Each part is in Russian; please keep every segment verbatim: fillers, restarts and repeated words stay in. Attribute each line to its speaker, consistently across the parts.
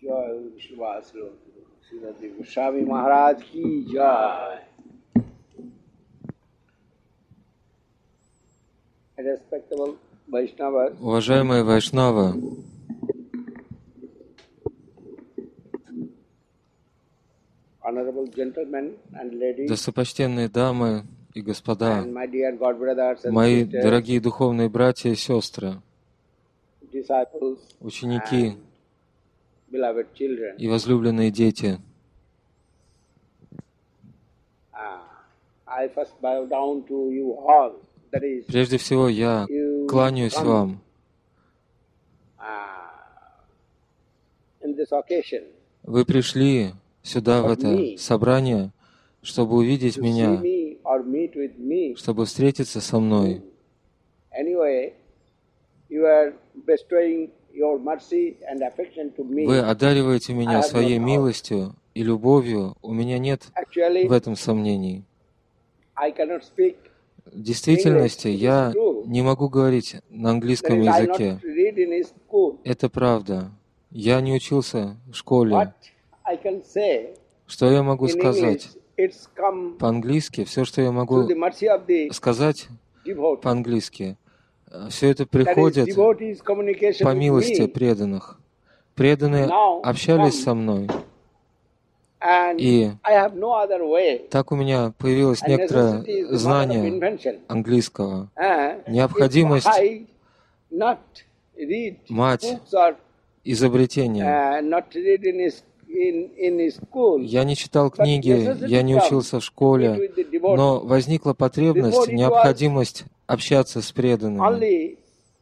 Speaker 1: Jai Shivaslo, Srimati Goswami Maharaj ki Jai. Respectable Vaishnavas,
Speaker 2: Уважаемые Вайшнавы,
Speaker 1: honorable gentlemen and ladies,
Speaker 2: достопочтенные дамы и господа,
Speaker 1: and my dear God brothers and
Speaker 2: мои
Speaker 1: sisters,
Speaker 2: дорогие духовные братья и сестры,
Speaker 1: disciples,
Speaker 2: ученики
Speaker 1: and beloved children,
Speaker 2: и возлюбленные дети,
Speaker 1: uh, I first bow down to you all. That is,
Speaker 2: прежде всего я
Speaker 1: you
Speaker 2: кланяюсь
Speaker 1: come,
Speaker 2: вам
Speaker 1: uh, in this occasion
Speaker 2: Вы пришли сюда, в это собрание, чтобы увидеть
Speaker 1: to see
Speaker 2: меня,
Speaker 1: me or meet with me.
Speaker 2: чтобы встретиться со мной.
Speaker 1: Anyway, you are bestowing your mercy and affection to me.
Speaker 2: Вы одариваете
Speaker 1: I
Speaker 2: меня
Speaker 1: have
Speaker 2: своей
Speaker 1: no doubt.
Speaker 2: милостью и любовью. У меня нет
Speaker 1: Actually,
Speaker 2: в этом сомнений.
Speaker 1: I cannot speak.
Speaker 2: В действительности я не могу говорить на
Speaker 1: That
Speaker 2: английском
Speaker 1: is, I
Speaker 2: языке.
Speaker 1: not read in school.
Speaker 2: Это правда. Я не учился в школе.
Speaker 1: What I can say
Speaker 2: Что я могу
Speaker 1: in
Speaker 2: сказать?
Speaker 1: English, it's come
Speaker 2: По-английски, все, что я
Speaker 1: through
Speaker 2: могу
Speaker 1: the mercy of the
Speaker 2: сказать
Speaker 1: devotee.
Speaker 2: по-английски, все это
Speaker 1: That is,
Speaker 2: приходит
Speaker 1: devotees' communication
Speaker 2: по
Speaker 1: with
Speaker 2: милости
Speaker 1: me.
Speaker 2: преданных. Преданные
Speaker 1: Now
Speaker 2: общались
Speaker 1: come.
Speaker 2: со мной,
Speaker 1: And
Speaker 2: и
Speaker 1: I have no other way.
Speaker 2: так у меня появилось
Speaker 1: And
Speaker 2: некоторое
Speaker 1: necessity is the mother of
Speaker 2: знание
Speaker 1: invention.
Speaker 2: английского.
Speaker 1: Uh,
Speaker 2: Необходимость
Speaker 1: if I not read
Speaker 2: мать
Speaker 1: books or
Speaker 2: изобретения.
Speaker 1: uh, not read in his, in, in his school,
Speaker 2: Я не читал
Speaker 1: but
Speaker 2: книги,
Speaker 1: necessity
Speaker 2: я не
Speaker 1: comes
Speaker 2: учился в
Speaker 1: to meet
Speaker 2: школе,
Speaker 1: with the devotee.
Speaker 2: но возникла потребность,
Speaker 1: Before it was
Speaker 2: необходимость общаться с преданными.
Speaker 1: Only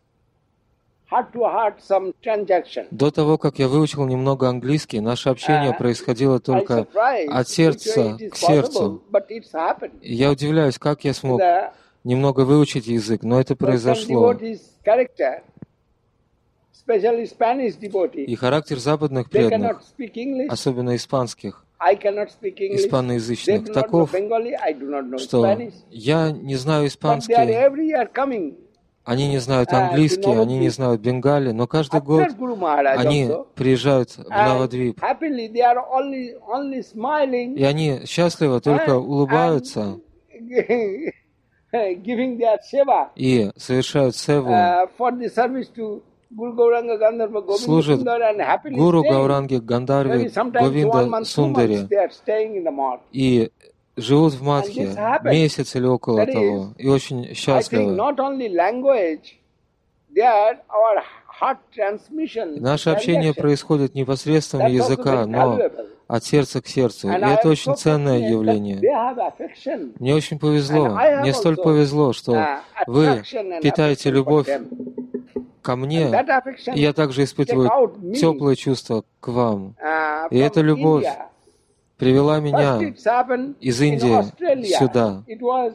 Speaker 1: heart to heart some transaction.
Speaker 2: До того, как я выучил немного английский, наше общение
Speaker 1: Uh,
Speaker 2: происходило
Speaker 1: I
Speaker 2: только
Speaker 1: surprised
Speaker 2: от
Speaker 1: which way
Speaker 2: сердца
Speaker 1: it is
Speaker 2: к сердцу.
Speaker 1: possible, but it's happened.
Speaker 2: И я удивляюсь, как я смог
Speaker 1: The
Speaker 2: немного выучить язык, но это
Speaker 1: Western
Speaker 2: произошло.
Speaker 1: devotees' character, especially Spanish devotee,
Speaker 2: И характер западных
Speaker 1: they
Speaker 2: преданных,
Speaker 1: cannot speak English.
Speaker 2: особенно испанских,
Speaker 1: I cannot speak English. They
Speaker 2: испаноязычных,
Speaker 1: do not know
Speaker 2: таков,
Speaker 1: Bengali. I do not know
Speaker 2: что
Speaker 1: Spanish.
Speaker 2: я не знаю
Speaker 1: But they are
Speaker 2: испанский,
Speaker 1: every year coming.
Speaker 2: они не знают
Speaker 1: uh, to
Speaker 2: английский, они не
Speaker 1: Navadvip.
Speaker 2: знают бенгали, но каждый год
Speaker 1: After Guru Maharaj
Speaker 2: они
Speaker 1: also.
Speaker 2: приезжают в
Speaker 1: And
Speaker 2: Навадвип,
Speaker 1: happily they are only, only smiling
Speaker 2: и они счастливо только
Speaker 1: and,
Speaker 2: улыбаются
Speaker 1: and giving their seva
Speaker 2: и совершают севу,
Speaker 1: uh, for the service to Guru Gauranga Gandharva Govinda
Speaker 2: служат
Speaker 1: Sundar and happily
Speaker 2: гуру
Speaker 1: staying.
Speaker 2: Гауранги
Speaker 1: Maybe
Speaker 2: Гандарви
Speaker 1: sometimes one
Speaker 2: Говинда
Speaker 1: month, two months
Speaker 2: Сундари
Speaker 1: they are staying in the mosque.
Speaker 2: и живут в
Speaker 1: And
Speaker 2: Мадхе
Speaker 1: this happens.
Speaker 2: месяц или около
Speaker 1: That is,
Speaker 2: того, и очень
Speaker 1: I think
Speaker 2: счастливы.
Speaker 1: not only language, there our heart transmission,
Speaker 2: И наше общение
Speaker 1: transaction.
Speaker 2: происходит не посредством
Speaker 1: That's also
Speaker 2: языка,
Speaker 1: very
Speaker 2: но
Speaker 1: valuable.
Speaker 2: от сердца к сердцу. И
Speaker 1: And I
Speaker 2: это
Speaker 1: am
Speaker 2: очень
Speaker 1: so
Speaker 2: ценное
Speaker 1: fortunate that
Speaker 2: явление.
Speaker 1: they have affection.
Speaker 2: Мне очень повезло,
Speaker 1: And I have
Speaker 2: мне столь
Speaker 1: also,
Speaker 2: повезло, что
Speaker 1: uh,
Speaker 2: вы
Speaker 1: attraction and
Speaker 2: питаете
Speaker 1: affection for
Speaker 2: любовь
Speaker 1: them.
Speaker 2: ко
Speaker 1: And
Speaker 2: мне,
Speaker 1: that affection
Speaker 2: и я также испытываю
Speaker 1: take out me,
Speaker 2: теплое чувство к вам.
Speaker 1: uh,
Speaker 2: И эта
Speaker 1: from
Speaker 2: любовь
Speaker 1: India.
Speaker 2: привела
Speaker 1: First
Speaker 2: меня
Speaker 1: it's happened
Speaker 2: из
Speaker 1: in
Speaker 2: Индии
Speaker 1: Australia.
Speaker 2: сюда.
Speaker 1: It was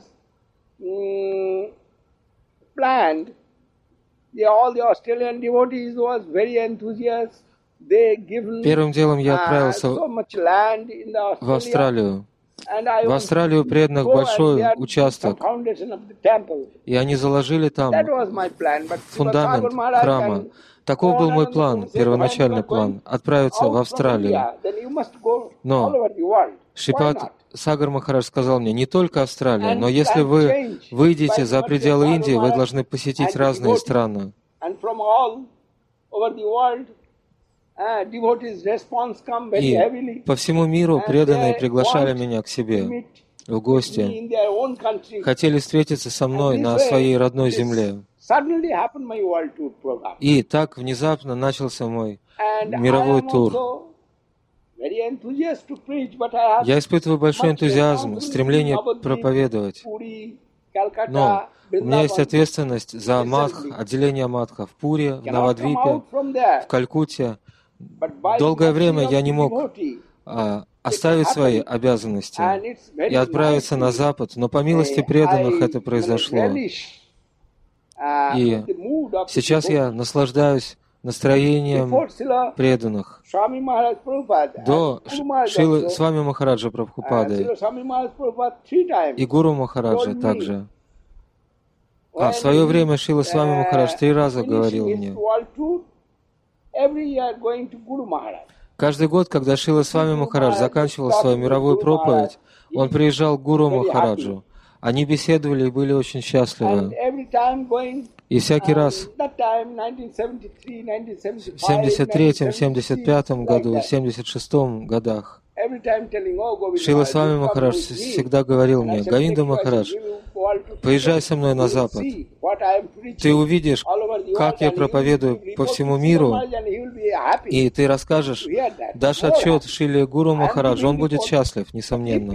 Speaker 1: mm, planned. The, all the Australian devotees was very enthusiastic. They given
Speaker 2: Первым делом я
Speaker 1: uh,
Speaker 2: отправился
Speaker 1: so much land in the
Speaker 2: в
Speaker 1: Australia.
Speaker 2: Австралию.
Speaker 1: And I
Speaker 2: В
Speaker 1: want
Speaker 2: Австралию
Speaker 1: to
Speaker 2: преданных
Speaker 1: go and
Speaker 2: большой
Speaker 1: there do some
Speaker 2: участок,
Speaker 1: foundation of the temple.
Speaker 2: и они заложили там
Speaker 1: That was my plan. But
Speaker 2: фундамент
Speaker 1: Srivastava Maharaj
Speaker 2: храма.
Speaker 1: and
Speaker 2: Таков был мой
Speaker 1: Gauranga
Speaker 2: план,
Speaker 1: Guru said,
Speaker 2: первоначальный
Speaker 1: when you are going
Speaker 2: план, отправиться в
Speaker 1: out from
Speaker 2: Австралию.
Speaker 1: India, then you must go all
Speaker 2: Но
Speaker 1: over the world. Why
Speaker 2: Шрипад
Speaker 1: not?
Speaker 2: Сагар Махарадж сказал мне, не только Австралия,
Speaker 1: And
Speaker 2: но если
Speaker 1: plan
Speaker 2: вы
Speaker 1: change
Speaker 2: выйдете
Speaker 1: by
Speaker 2: за
Speaker 1: the
Speaker 2: пределы
Speaker 1: mercy of
Speaker 2: Индии, вы
Speaker 1: Maharaj
Speaker 2: должны посетить
Speaker 1: and
Speaker 2: разные
Speaker 1: devotees.
Speaker 2: страны.
Speaker 1: And from all over the world, uh, devotees' response come very
Speaker 2: И
Speaker 1: heavily.
Speaker 2: по всему миру
Speaker 1: And
Speaker 2: преданные
Speaker 1: they
Speaker 2: приглашали
Speaker 1: want
Speaker 2: меня к
Speaker 1: to
Speaker 2: себе
Speaker 1: meet
Speaker 2: в
Speaker 1: with me
Speaker 2: гости,
Speaker 1: in their own country.
Speaker 2: хотели встретиться со мной
Speaker 1: And
Speaker 2: на
Speaker 1: this way,
Speaker 2: своей родной
Speaker 1: this
Speaker 2: земле.
Speaker 1: suddenly happened my world tour program.
Speaker 2: И так внезапно начался мой
Speaker 1: And I
Speaker 2: мировой
Speaker 1: am
Speaker 2: тур.
Speaker 1: also very enthusiastic to preach, but I have
Speaker 2: Я испытываю большой
Speaker 1: much
Speaker 2: энтузиазм,
Speaker 1: responsibility in
Speaker 2: стремление
Speaker 1: Navadvip,
Speaker 2: проповедовать.
Speaker 1: Puri,
Speaker 2: Но
Speaker 1: Calcutta,
Speaker 2: у меня есть
Speaker 1: Vrindavan.
Speaker 2: ответственность за Мадх,
Speaker 1: Recently.
Speaker 2: отделение Мадха в Пуре, в
Speaker 1: Cannot come
Speaker 2: Навадвипе,
Speaker 1: out from there.
Speaker 2: в Калькутте.
Speaker 1: But by
Speaker 2: Долгое
Speaker 1: mercy
Speaker 2: время
Speaker 1: of
Speaker 2: я не
Speaker 1: the
Speaker 2: мог
Speaker 1: devotee,
Speaker 2: а, оставить свои обязанности
Speaker 1: and it's very
Speaker 2: и отправиться на
Speaker 1: nicely,
Speaker 2: Запад, но по милости
Speaker 1: eh,
Speaker 2: преданных
Speaker 1: I
Speaker 2: это произошло.
Speaker 1: relish, uh,
Speaker 2: И
Speaker 1: the mood of the
Speaker 2: сейчас я
Speaker 1: devotee.
Speaker 2: наслаждаюсь настроением
Speaker 1: Before Srila
Speaker 2: преданных.
Speaker 1: Swami Maharaj Prabhupada
Speaker 2: До
Speaker 1: and Guru Maharaj
Speaker 2: Шилы
Speaker 1: also,
Speaker 2: Свами Махараджа
Speaker 1: uh,
Speaker 2: Прабхупады
Speaker 1: Srila Swami Maharaj Prabhupada three times
Speaker 2: и Гуру Махараджа
Speaker 1: told me,
Speaker 2: также. А в
Speaker 1: when
Speaker 2: свое
Speaker 1: he,
Speaker 2: время Шила Свами Махарадж
Speaker 1: uh,
Speaker 2: три раза
Speaker 1: finishing
Speaker 2: говорил
Speaker 1: his
Speaker 2: мне,
Speaker 1: world tour, every year going to Guru Maharaj.
Speaker 2: Каждый год, когда Шрила Свами Махарадж заканчивал свою мировую проповедь, он приезжал к Гуру Махараджу. Они беседовали и были очень счастливы. И всякий раз в семьдесят третьем, семьдесят пятом году, семьдесят шестом годах Шрила Свами Махарадж всегда говорил мне: «Говинда Махарадж, поезжай со мной на Запад. Ты увидишь, как я проповедую по всему миру, и ты расскажешь, дашь отчет Шриле Гуру Махараджу, он будет счастлив, несомненно».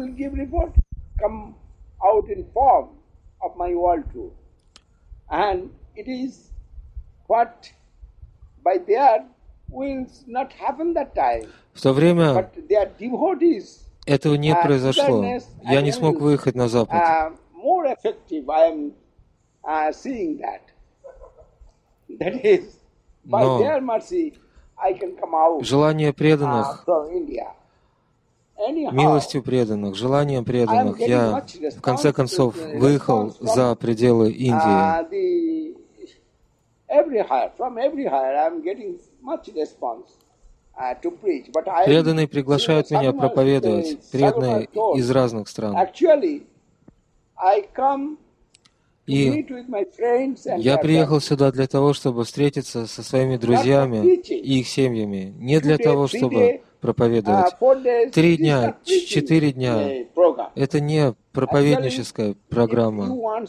Speaker 2: В то время этого не произошло. Я не смог выехать на Запад. Но желание преданных, милостью преданных, желанием преданных, я в конце концов выехал за пределы Индии. Преданные приглашают меня проповедовать, преданные из разных стран. И я приехал сюда для того, чтобы встретиться со своими друзьями и их семьями, не для того, чтобы проповедовать. Три дня, четыре дня — это не проповедническая программа.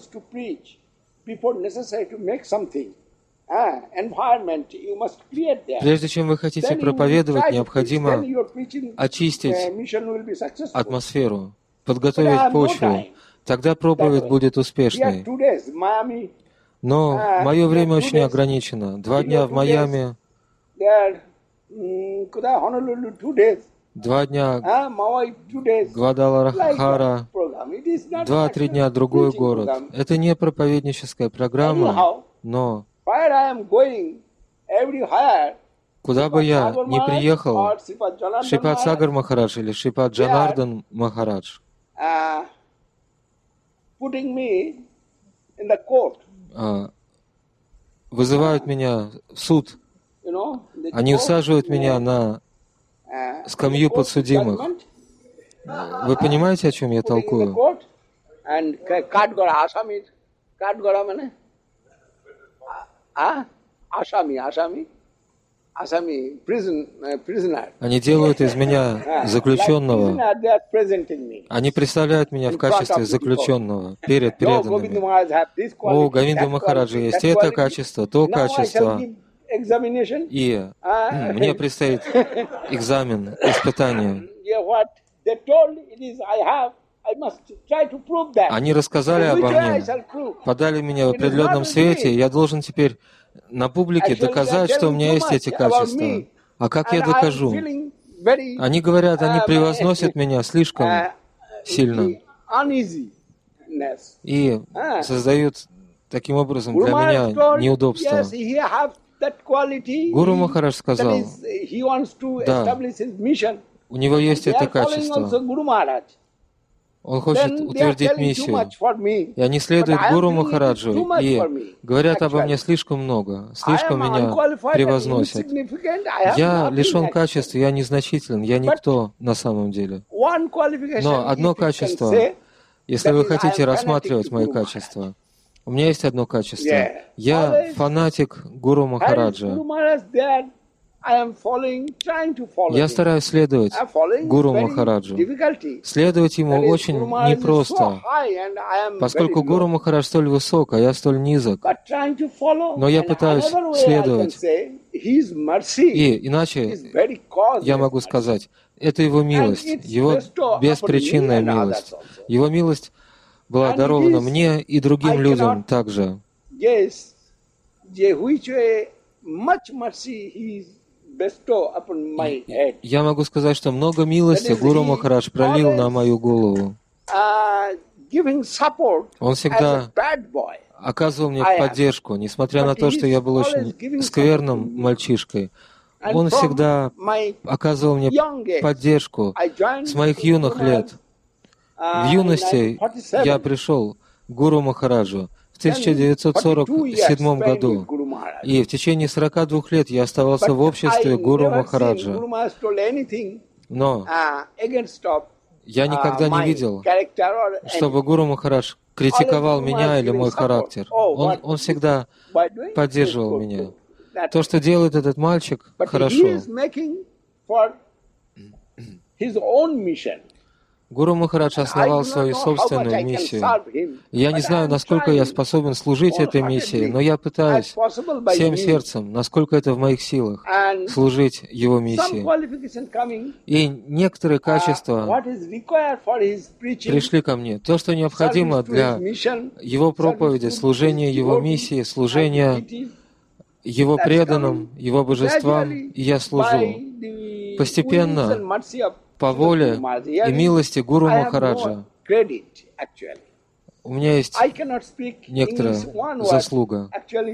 Speaker 2: Прежде чем вы хотите проповедовать, необходимо очистить атмосферу, подготовить почву. Тогда проповедь будет успешной. Но мое время очень ограничено. Два дня в Майами, два дня Гвадалахара, два-три дня другой город. Это не проповедническая программа, но куда бы я ни приехал, Шрипад Сагар Махарадж или Шрипад Джанардан Махарадж вызывают меня в суд. Они усаживают меня на скамью подсудимых. Вы понимаете, о чем я толкую? Они делают из меня заключенного. Они представляют меня в качестве заключенного перед преданными. О, Говинда Махараджа есть это качество, то качество. И мне предстоит экзамен, испытание. Они рассказали обо мне, подали меня в определенном свете, и я должен теперь на публике доказать, что у меня есть эти качества. А как я докажу? Они говорят, они превозносят меня слишком сильно и создают таким образом для меня неудобства. Гуру Махарадж сказал, да, у него есть это качество. Он хочет утвердить миссию. И они следуют Гуру Махараджу и говорят обо мне слишком много, слишком меня превозносят. Я лишен качеств, я незначителен, я никто на самом деле. Но одно качество, если вы хотите рассматривать мои качества, у меня есть одно качество. Я фанатик Гуру Махараджа. Я стараюсь следовать Гуру Махараджу. Следовать ему очень непросто, поскольку Гуру Махарадж столь высок, а я столь низок. Но я пытаюсь следовать. И иначе я могу сказать, это его милость, его беспричинная милость. Его милость была дарована мне и другим людям также. Я могу сказать, что много милости Гуру Махарадж пролил на мою голову. Он всегда оказывал мне поддержку, несмотря на то, что я был очень скверным мальчишкой. Он всегда оказывал мне поддержку с моих юных лет. В юности я пришел к Гуру Махараджу. в тысяча девятьсот сорок седьмом году. И в течение сорока двух лет я оставался в обществе Гуру Махараджа. Но я никогда не видел, чтобы Гуру Махарадж критиковал меня или мой характер. Он, он всегда поддерживал меня. То, что делает этот мальчик, хорошо. Гуру Махарадж основал свою собственную миссию. Я не знаю, насколько я способен служить этой миссии, но я пытаюсь всем сердцем, насколько это в моих силах, служить его миссии. И некоторые качества пришли ко мне. То, что необходимо для его проповеди, служения его миссии, служения его преданным, его божествам, и я служу. Постепенно, по воле и милости Гуру Махараджа, у меня есть некоторая заслуга.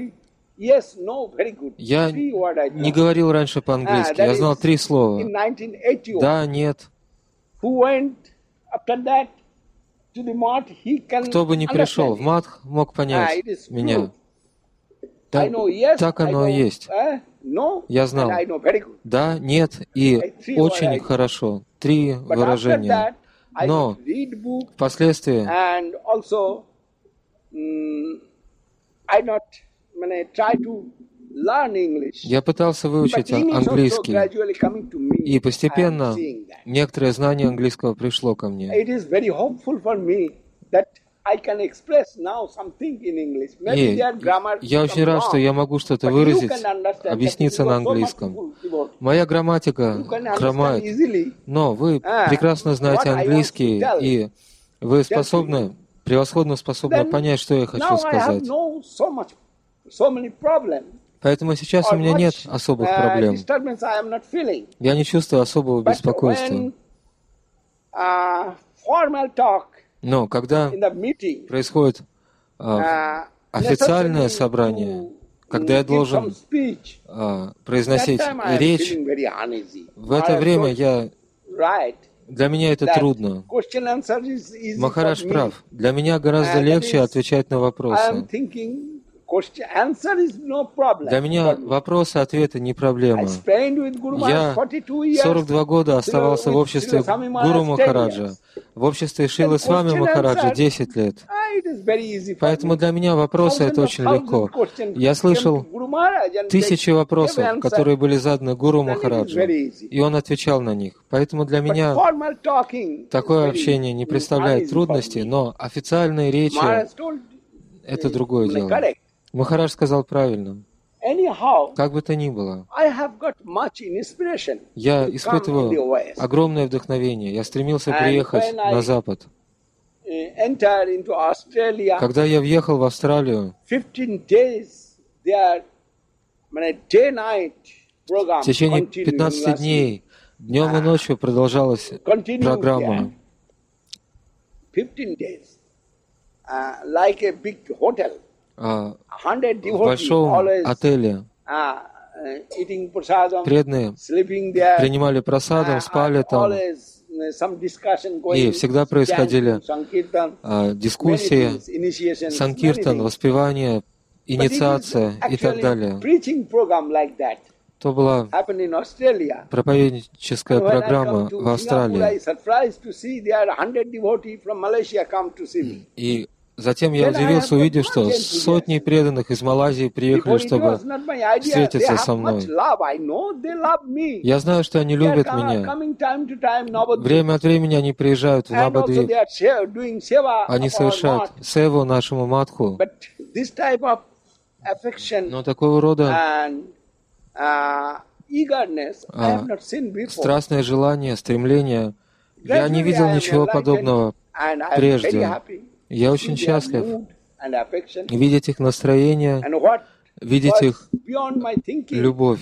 Speaker 2: Я не говорил раньше по-английски, я знал три слова. Да, нет. Кто бы ни пришел в Мадх, мог понять меня. Так, так оно и есть. Я знал. Да, нет и очень хорошо. Три выражения. Но впоследствии я пытался выучить английский, и постепенно некоторое знание английского пришло ко мне. И я очень рад, что я могу что-то выразить, объясниться на английском. Моя грамматика хромает, но вы прекрасно знаете английский, и вы способны, превосходно способны понять, что я хочу сказать. Поэтому сейчас у меня нет особых проблем. Я не чувствую особого беспокойства. Но когда происходит а, официальное собрание, когда я должен а, произносить речь, в это время я, для меня это трудно. Махарадж прав. Для меня гораздо легче отвечать на вопросы. Для меня вопросы, ответы не проблема. Я сорок два года оставался в обществе Гуру Махараджа, в обществе Шрилы Свами Махараджа десять лет. Поэтому для меня вопросы — это очень легко. Я слышал тысячи вопросов, которые были заданы Гуру Махараджу, и он отвечал на них. Поэтому для меня такое общение не представляет трудностей, но официальные речи — это другое дело. Махарадж сказал правильно. Как бы то ни было, я испытываю огромное вдохновение. Я стремился приехать на Запад. Когда я въехал в Австралию, в течение пятнадцати дней, днем и ночью продолжалась программа. А, в большом отеле преданные принимали просадом, спали там, и всегда происходили а, дискуссии, санкиртан, воспевание, инициация и так далее. То была проповедническая программа в Австралии. И затем я удивился, увидев, что сотни преданных из Малайзии приехали, чтобы встретиться со мной. Я знаю, что они любят меня. Время от времени они приезжают в Навадвип. Они совершают севу нашему Мадху. Но такого рода а, страстное желание, стремление, я не видел ничего подобного прежде. Я очень счастлив видеть их настроение, видеть их любовь.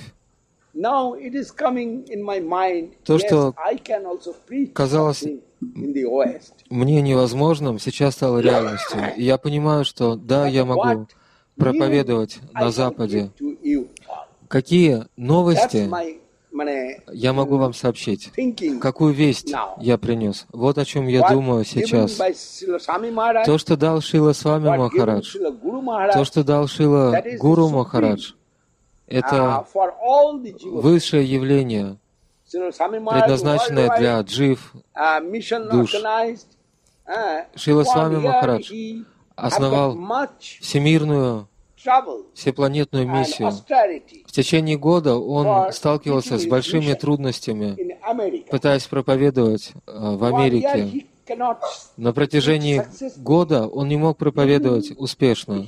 Speaker 2: То, что казалось мне невозможным, сейчас стало реальностью. И я понимаю, что да, я могу проповедовать на Западе. Какие новости Я могу вам сообщить, какую весть я принес. Вот о чем я думаю сейчас. То, что дал Шрила Свами Махарадж, то, что дал Шрила Гуру Махарадж, это высшее явление, предназначенное для джив душ. Шрила Свами Махарадж основал всемирную, всепланетную миссию. В течение года он сталкивался с большими трудностями, пытаясь проповедовать в Америке. На протяжении года он не мог проповедовать успешно.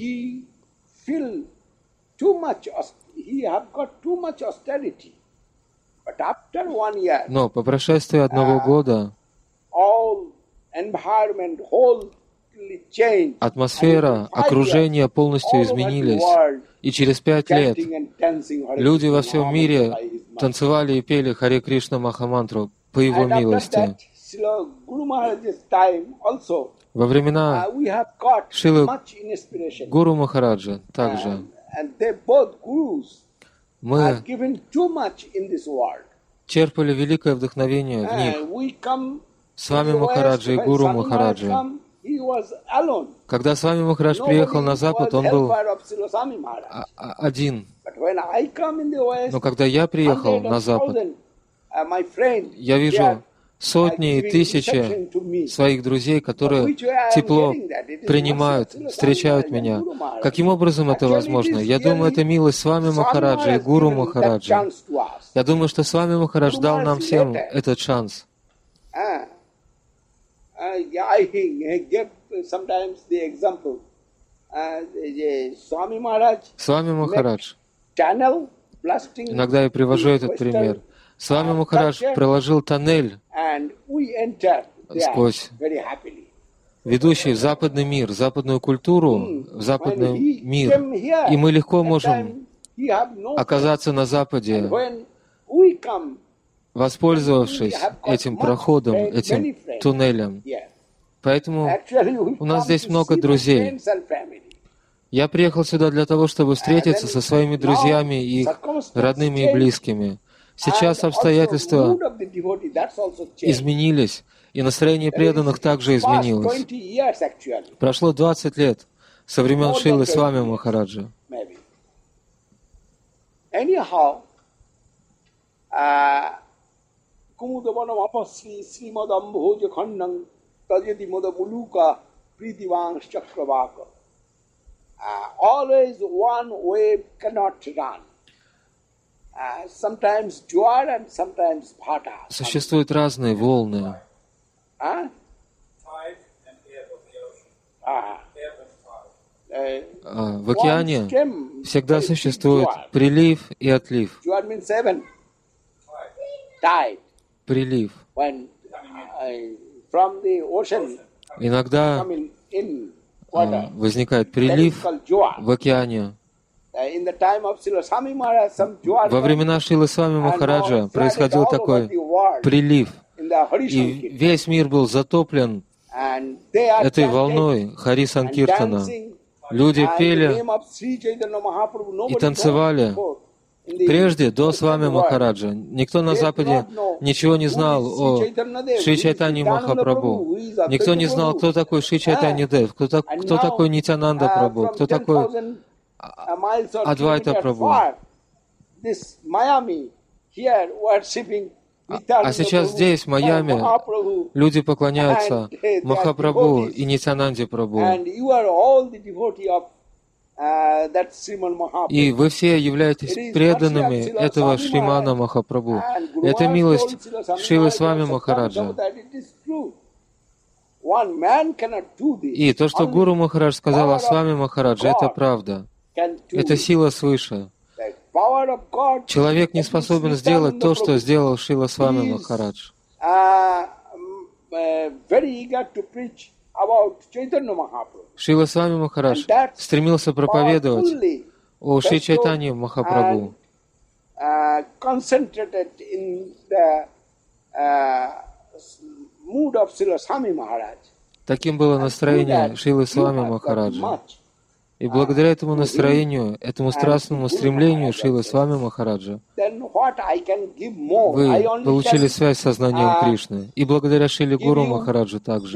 Speaker 2: Но по прошествии одного года атмосфера, окружение полностью изменились. И через пять лет люди во всем мире танцевали и пели Харе Кришна Махамантру по его милости. Во времена Шрилы Гуру Махараджа также мы черпали великое вдохновение в них. Свами Махараджа и Гуру Махараджа. Когда Свами Махарадж приехал на Запад, он был один. Но когда я приехал на Запад, я вижу сотни и тысячи своих друзей, которые тепло принимают, встречают меня. Каким образом это возможно? Я думаю, это милость Свами Махараджа и Гуру Махараджа. Я думаю, что Свами Махарадж дал нам всем этот шанс. Свами Махарадж. Иногда я привожу этот пример. Свами Махарадж проложил тоннель сквозь ведущий в западный мир, в западную культуру, в западный мир. И мы легко можем оказаться на Западе, воспользовавшись этим проходом, этим туннелем. Поэтому у нас здесь много друзей. Я приехал сюда для того, чтобы встретиться со своими друзьями и их родными и близкими. Сейчас обстоятельства изменились, и настроение преданных также изменилось. Прошло двадцать лет со времен Шрилы Свами Махараджа.
Speaker 1: Always one wave cannot run. Uh, sometimes Juar and sometimes Bhata.
Speaker 2: Существуют разные волны.
Speaker 1: Huh?
Speaker 2: А, в океане всегда существует прилив и отлив. Прилив. Иногда а, возникает прилив в океане. Во времена Шрилы Свами Махараджа происходил такой прилив, и весь мир был затоплен этой волной Хари Санкиртана. Люди пели и танцевали. Прежде, до Свами Махараджа, никто на Западе ничего не знал о Шри Чайтанье Махапрабху. Никто не знал, кто такой Шри Чайтанья Дев, кто, так, кто такой Нитянанда Прабху, кто такой Адвайта Прабху. А, а сейчас здесь, в Майами, люди поклоняются Махапрабху и Нитянанде Прабху. И вы все являетесь преданными этого Шримана Махапрабху. Это милость Шрилы Свами Махараджа. И то, что Гуру Махарадж сказал о Свами Махараджа, это правда. Это сила свыше. Человек не способен сделать то, что сделал Шрила Свами Махарадж. Шрила Свами Махарадж стремился проповедовать о Шри Чайтанье Махапрабху. Таким было настроение Шрилы Свами Махараджа. И благодаря этому настроению, этому страстному стремлению Шрилы Свами Махараджа, вы получили связь с сознанием Кришны. И благодаря Шриле Гуру Махараджу также.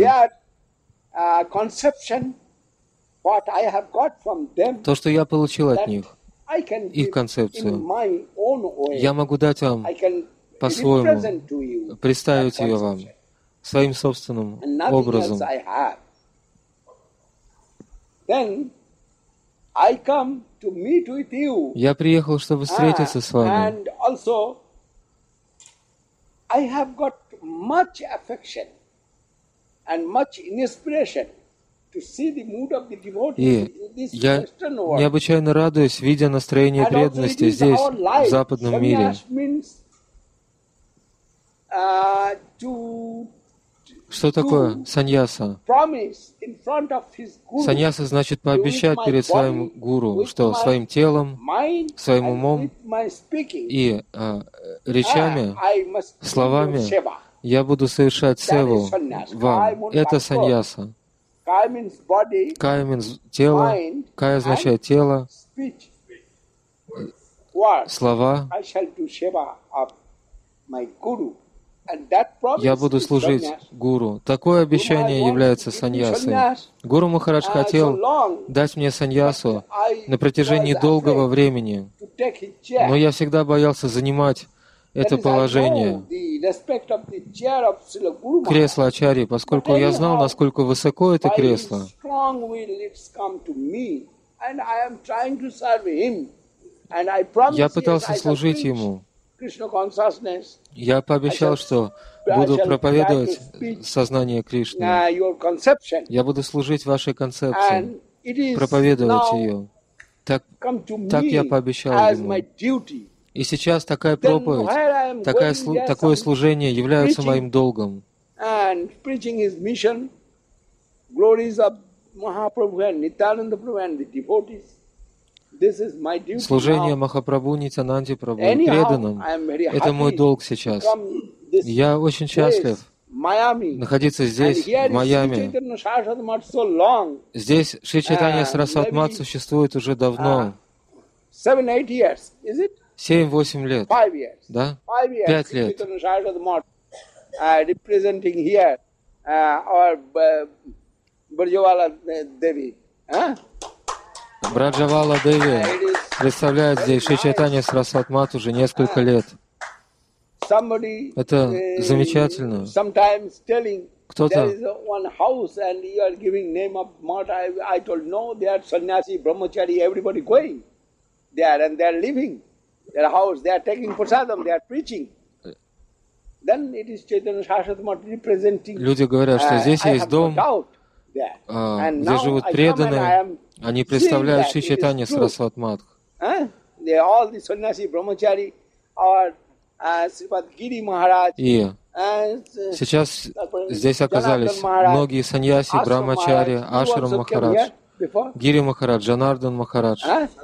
Speaker 2: То, что я получил от них, их концепцию, я могу дать вам по-своему, представить ее вам, своим собственным образом. Я приехал, чтобы встретиться с вами. И я необычайно радуюсь, видя настроение преданности здесь, в западном мире. Что такое саньяса? Саньяса значит пообещать перед своим гуру, что своим телом, своим умом и а, речами, словами я буду совершать севу вам. Это саньяса. Кая means тело, кая означает тело, слова. Я буду служить гуру. Такое обещание является саньясой. Гуру Махарадж хотел дать мне саньясу на протяжении долгого времени, но я всегда боялся занимать это положение, кресло ачарьи, поскольку я знал, насколько высоко это кресло. Я пытался служить ему. Я пообещал, что буду проповедовать сознание Кришны. Я буду служить вашей концепции, проповедовать ее. Так, так я пообещал ему. И сейчас такая проповедь, такая, такое служение является моим долгом. Служение Махапрабху, Нитьянанде Прабху и преданным — это мой долг сейчас. Я очень счастлив находиться здесь, в Майами. Здесь Шри Чайтанья Сарасвати Мат существует уже давно. Семь-восемь лет. Да? Пять лет. Браджавала Деви представляет здесь Шри Чайтанья Сарасвати Мат уже несколько лет. Это замечательно. Кто-то люди говорят, что здесь есть дом, где живут преданные, они представляют Шри Чайтанья Сарасвати Мат. И сейчас здесь оказались многие саньяси, Брахмачари, Ашрам Махарадж, Гири Махарадж, Джанардан Махарадж.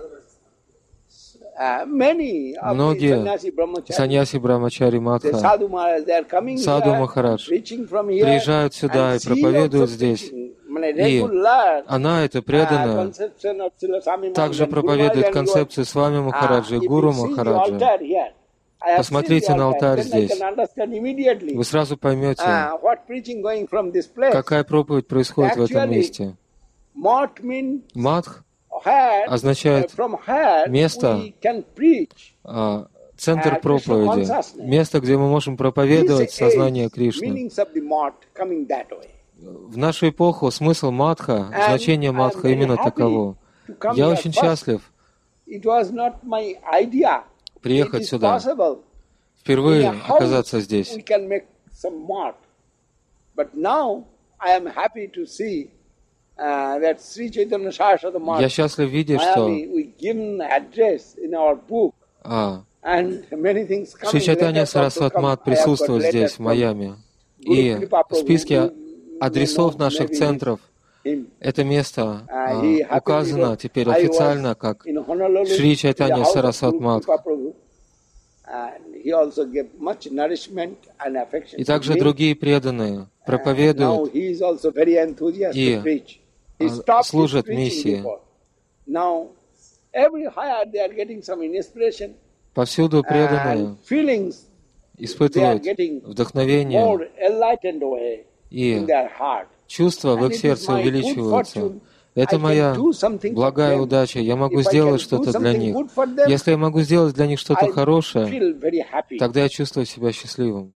Speaker 2: Многие саньяси Брахмачари Матха, Саду Махарадж приезжают сюда и проповедуют здесь. И она, эта преданная, также проповедует концепцию с вами Махараджа и Гуру Махараджа. Посмотрите на алтарь здесь. Вы сразу поймете, какая проповедь происходит в этом месте. Матх означает место, центр проповеди, место, где мы можем проповедовать сознание Кришны. В нашу эпоху смысл матха, значение матха именно таково. Я очень счастлив приехать сюда, впервые оказаться здесь. Я счастлив видеть, что а, Шри Чайтанья Сарасвати Мат присутствует здесь, в Майами. И в списке адресов наших центров это место а, указано теперь официально как Шри Чайтанья Сарасвати Мат. И также другие преданные проповедуют и а, служат миссии. Повсюду преданные испытывают вдохновение, и чувства в их сердце увеличиваются. Это моя благая удача. Я могу сделать что-то для них. Если я могу сделать для них что-то хорошее, тогда я чувствую себя счастливым.